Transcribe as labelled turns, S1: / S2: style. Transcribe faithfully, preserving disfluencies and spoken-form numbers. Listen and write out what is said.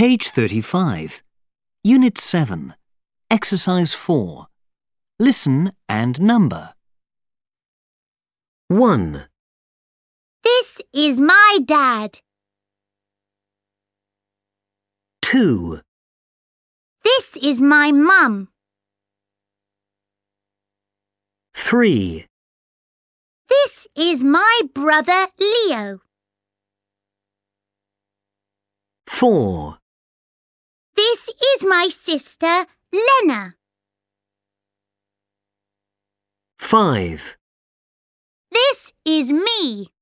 S1: Page thirty-five. Unit seven. Exercise four. Listen and number. one.
S2: This is my dad.
S1: two.
S2: This is my mum.
S1: three.
S2: This is my brother Leo.
S1: four.
S2: This is my sister Lena.
S1: five.
S2: This is me.